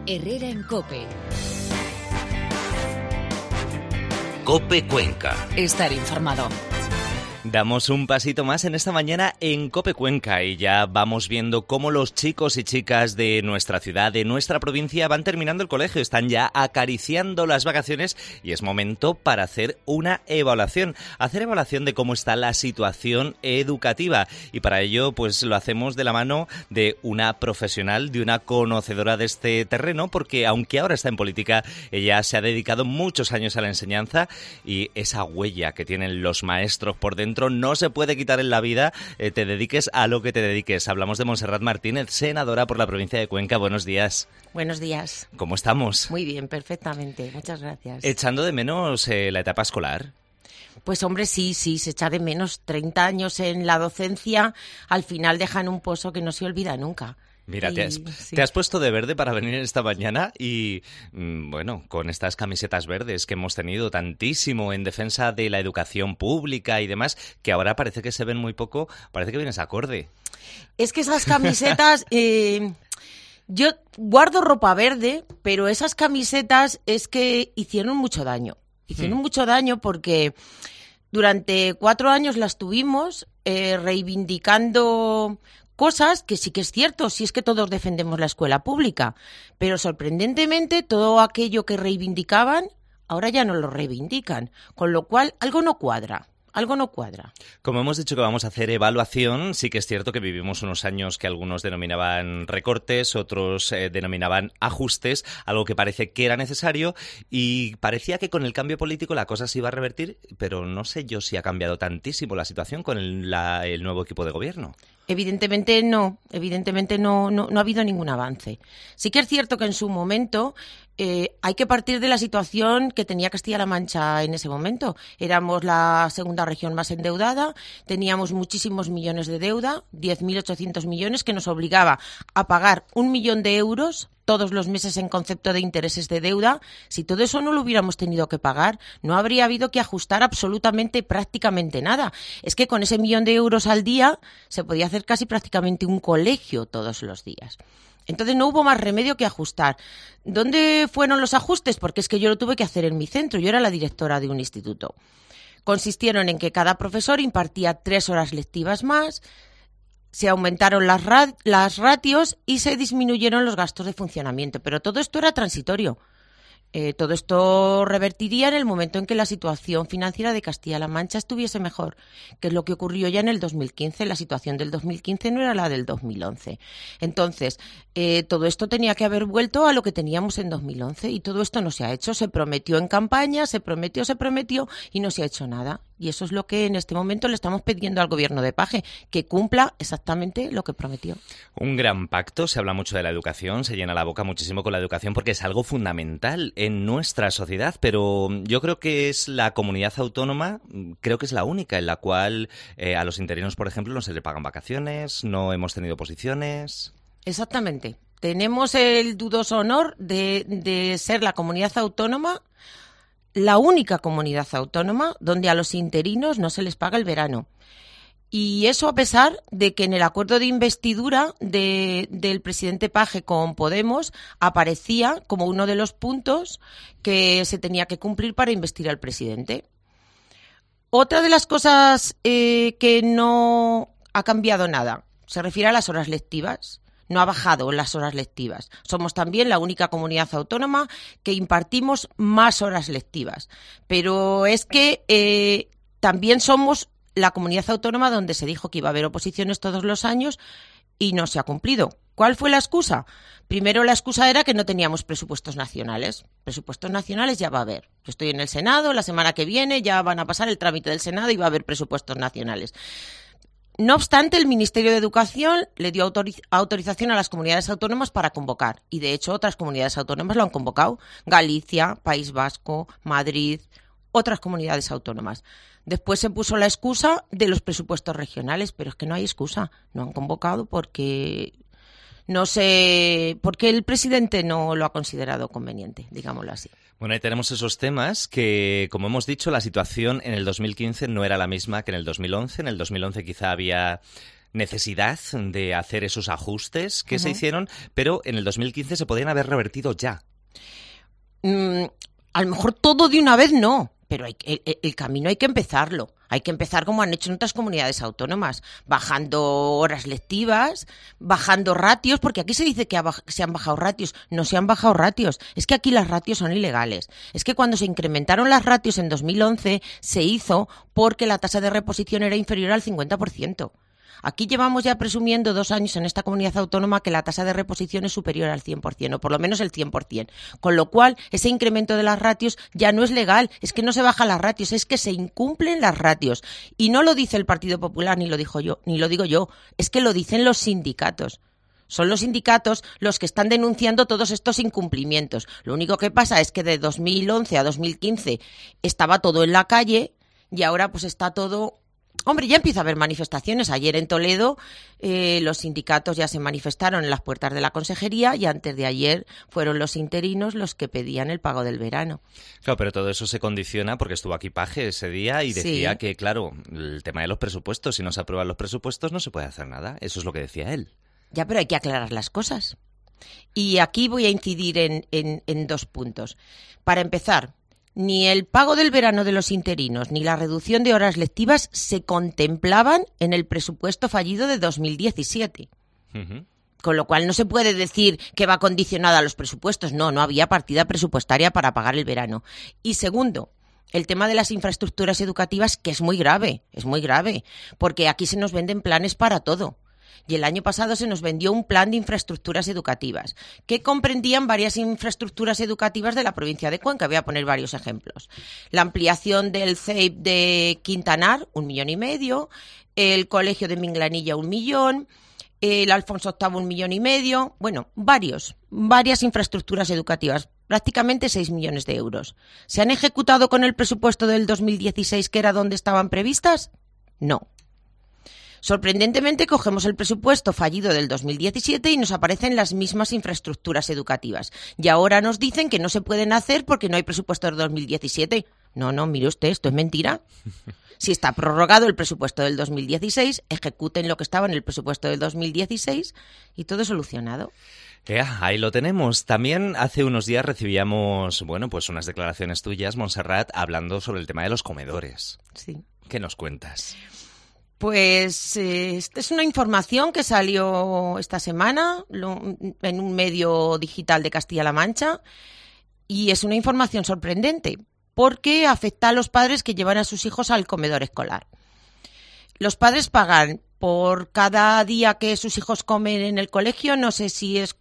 Herrera en COPE. COPE Cuenca. Estar informado. Damos un pasito más en esta mañana en COPE Cuenca y ya vamos viendo cómo los chicos y chicas de nuestra ciudad, de nuestra provincia, van terminando el colegio, están ya acariciando las vacaciones y es momento para hacer una evaluación. Hacer evaluación de cómo está la situación educativa y para ello pues lo hacemos de la mano de una profesional, de una conocedora de este terreno, porque aunque ahora está en política, ella se ha dedicado muchos años a la enseñanza y esa huella que tienen los maestros por dentro no se puede quitar en la vida, te dediques a lo que te dediques. Hablamos de Montserrat Martínez, senadora por la provincia de Cuenca. Buenos días. Buenos días. ¿Cómo estamos? Muy bien, perfectamente. Muchas gracias. ¿Echando de menos la etapa escolar? Pues hombre, sí, se echa de menos. 30 años en la docencia, al final dejan un pozo que no se olvida nunca. Mira, te has puesto de verde para venir esta mañana y, bueno, con estas camisetas verdes que hemos tenido tantísimo en defensa de la educación pública y demás, que ahora parece que se ven muy poco, parece que vienes acorde. Es que esas camisetas... yo guardo ropa verde, pero esas camisetas es que hicieron mucho daño. Hicieron mucho daño porque durante 4 años las tuvimos reivindicando... cosas que sí que es cierto, si es que todos defendemos la escuela pública, pero sorprendentemente todo aquello que reivindicaban, ahora ya no lo reivindican, con lo cual algo no cuadra. Como hemos dicho que vamos a hacer evaluación, sí que es cierto que vivimos unos años que algunos denominaban recortes, otros denominaban ajustes, algo que parece que era necesario y parecía que con el cambio político la cosa se iba a revertir, pero no sé yo si ha cambiado tantísimo la situación con el nuevo equipo de gobierno. Evidentemente no ha habido ningún avance. Sí que es cierto que en su momento hay que partir de la situación que tenía Castilla-La Mancha en ese momento. Éramos la segunda región más endeudada, teníamos muchísimos millones de deuda, 10.800 millones, que nos obligaba a pagar 1 millón de euros todos los meses en concepto de intereses de deuda. Si todo eso no lo hubiéramos tenido que pagar, no habría habido que ajustar absolutamente prácticamente nada. Es que con ese 1 millón de euros al día se podía hacer casi prácticamente un colegio todos los días. Entonces no hubo más remedio que ajustar. ¿Dónde fueron los ajustes? Porque es que yo lo tuve que hacer en mi centro. Yo era la directora de un instituto. Consistieron en que cada profesor impartía 3 horas lectivas más, se aumentaron las ratios y se disminuyeron los gastos de funcionamiento. Pero todo esto era transitorio. Todo esto revertiría en el momento en que la situación financiera de Castilla-La Mancha estuviese mejor, que es lo que ocurrió ya en el 2015. La situación del 2015 no era la del 2011. Entonces, todo esto tenía que haber vuelto a lo que teníamos en 2011 y todo esto no se ha hecho. Se prometió en campaña, se prometió y no se ha hecho nada. Y eso es lo que en este momento le estamos pidiendo al gobierno de Paje, que cumpla exactamente lo que prometió. Un gran pacto, se habla mucho de la educación, se llena la boca muchísimo con la educación porque es algo fundamental en nuestra sociedad, pero yo creo que es la comunidad autónoma, creo que es la única en la cual a los interinos, por ejemplo, no se le pagan vacaciones, no hemos tenido oposiciones. Exactamente. Tenemos el dudoso honor de ser la comunidad autónoma, la única comunidad autónoma donde a los interinos no se les paga el verano. Y eso a pesar de que en el acuerdo de investidura del presidente Paje con Podemos aparecía como uno de los puntos que se tenía que cumplir para investir al presidente. Otra de las cosas que no ha cambiado nada se refiere a las horas lectivas. No ha bajado las horas lectivas. Somos también la única comunidad autónoma que impartimos más horas lectivas. Pero es que también somos la comunidad autónoma donde se dijo que iba a haber oposiciones todos los años y no se ha cumplido. ¿Cuál fue la excusa? Primero, la excusa era que no teníamos presupuestos nacionales. Presupuestos nacionales ya va a haber. Yo estoy en el Senado, la semana que viene ya van a pasar el trámite del Senado y va a haber presupuestos nacionales. No obstante, el Ministerio de Educación le dio autorización a las comunidades autónomas para convocar. Y, de hecho, otras comunidades autónomas lo han convocado. Galicia, País Vasco, Madrid, otras comunidades autónomas. Después se puso la excusa de los presupuestos regionales, pero es que no hay excusa. No han convocado porque no sé, porque el presidente no lo ha considerado conveniente, digámoslo así. Bueno, ahí tenemos esos temas que, como hemos dicho, la situación en el 2015 no era la misma que en el 2011. En el 2011 quizá había necesidad de hacer esos ajustes que se hicieron, pero en el 2015 se podían haber revertido ya. A lo mejor todo de una vez no, pero el camino hay que empezarlo. Hay que empezar como han hecho en otras comunidades autónomas, bajando horas lectivas, bajando ratios, porque aquí se dice que se han bajado ratios. No se han bajado ratios, es que aquí las ratios son ilegales. Es que cuando se incrementaron las ratios en 2011 se hizo porque la tasa de reposición era inferior al 50%. Aquí llevamos ya presumiendo 2 años en esta comunidad autónoma que la tasa de reposición es superior al 100%, o por lo menos el 100%. Con lo cual, ese incremento de las ratios ya no es legal. Es que no se bajan las ratios, es que se incumplen las ratios. Y no lo dice el Partido Popular, ni lo digo yo, es que lo dicen los sindicatos. Son los sindicatos los que están denunciando todos estos incumplimientos. Lo único que pasa es que de 2011 a 2015 estaba todo en la calle y ahora pues está todo... Hombre, ya empieza a haber manifestaciones. Ayer en Toledo los sindicatos ya se manifestaron en las puertas de la consejería y antes de ayer fueron los interinos los que pedían el pago del verano. Claro, pero todo eso se condiciona porque estuvo aquí Paje ese día y decía que, claro, el tema de los presupuestos, si no se aprueban los presupuestos no se puede hacer nada. Eso es lo que decía él. Ya, pero hay que aclarar las cosas. Y aquí voy a incidir en 2 puntos. Para empezar, ni el pago del verano de los interinos ni la reducción de horas lectivas se contemplaban en el presupuesto fallido de 2017. Con lo cual no se puede decir que va condicionada a los presupuestos. No había partida presupuestaria para pagar el verano. Y segundo, el tema de las infraestructuras educativas, que es muy grave, porque aquí se nos venden planes para todo. Y el año pasado se nos vendió un plan de infraestructuras educativas que comprendían varias infraestructuras educativas de la provincia de Cuenca. Voy a poner varios ejemplos. La ampliación del CEIP de Quintanar, 1,5 millones. El colegio de Minglanilla, 1 millón. El Alfonso VIII, 1,5 millones. Bueno, varias infraestructuras educativas. Prácticamente 6 millones de euros. ¿Se han ejecutado con el presupuesto del 2016, que era donde estaban previstas? No. Sorprendentemente, cogemos el presupuesto fallido del 2017 y nos aparecen las mismas infraestructuras educativas. Y ahora nos dicen que no se pueden hacer porque no hay presupuesto del 2017. No, mire usted, esto es mentira. Si está prorrogado el presupuesto del 2016, ejecuten lo que estaba en el presupuesto del 2016 y todo solucionado. Ahí lo tenemos. También hace unos días recibíamos, pues unas declaraciones tuyas, Montserrat, hablando sobre el tema de los comedores. Sí. ¿Qué nos cuentas? Pues esta es una información que salió esta semana en un medio digital de Castilla-La Mancha y es una información sorprendente porque afecta a los padres que llevan a sus hijos al comedor escolar. Los padres pagan por cada día que sus hijos comen en el colegio, no sé si es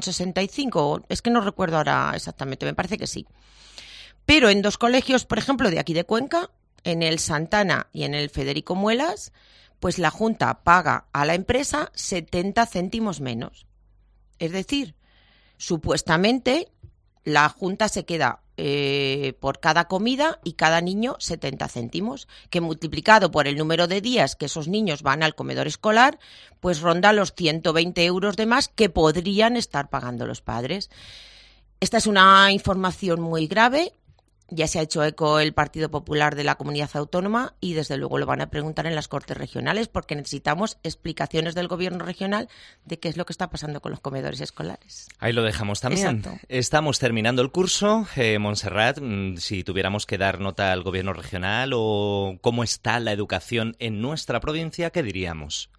4,65, es que no recuerdo ahora exactamente, me parece que sí. Pero en 2 colegios, por ejemplo, de aquí de Cuenca, en el Santana y en el Federico Muelas, pues la Junta paga a la empresa 70 céntimos menos. Es decir, supuestamente la Junta se queda por cada comida y cada niño 70 céntimos, que multiplicado por el número de días que esos niños van al comedor escolar, pues ronda los 120 euros de más que podrían estar pagando los padres. Esta es una información muy grave. Ya se ha hecho eco el Partido Popular de la Comunidad Autónoma y desde luego lo van a preguntar en las Cortes Regionales porque necesitamos explicaciones del Gobierno regional de qué es lo que está pasando con los comedores escolares. Ahí lo dejamos también. Exacto. Estamos terminando el curso. Montserrat, si tuviéramos que dar nota al Gobierno regional o cómo está la educación en nuestra provincia, ¿qué diríamos?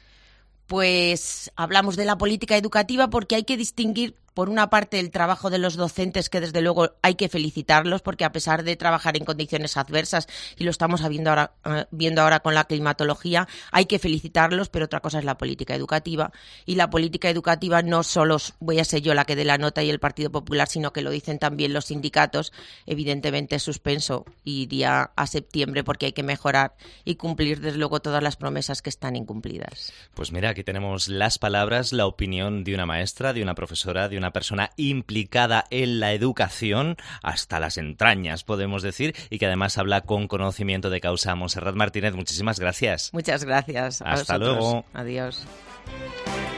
Pues hablamos de la política educativa porque hay que distinguir, por una parte, el trabajo de los docentes, que desde luego hay que felicitarlos, porque a pesar de trabajar en condiciones adversas, y lo estamos viendo ahora con la climatología, hay que felicitarlos, pero otra cosa es la política educativa. Y la política educativa no solo voy a ser yo la que dé la nota y el Partido Popular, sino que lo dicen también los sindicatos. Evidentemente, suspenso iría a septiembre porque hay que mejorar y cumplir, desde luego, todas las promesas que están incumplidas. Pues mira, aquí tenemos las palabras, la opinión de una maestra, de una profesora, de una persona implicada en la educación hasta las entrañas, podemos decir, y que además habla con conocimiento de causa. Montserrat Martínez, muchísimas gracias. Muchas gracias. Hasta luego. Adiós.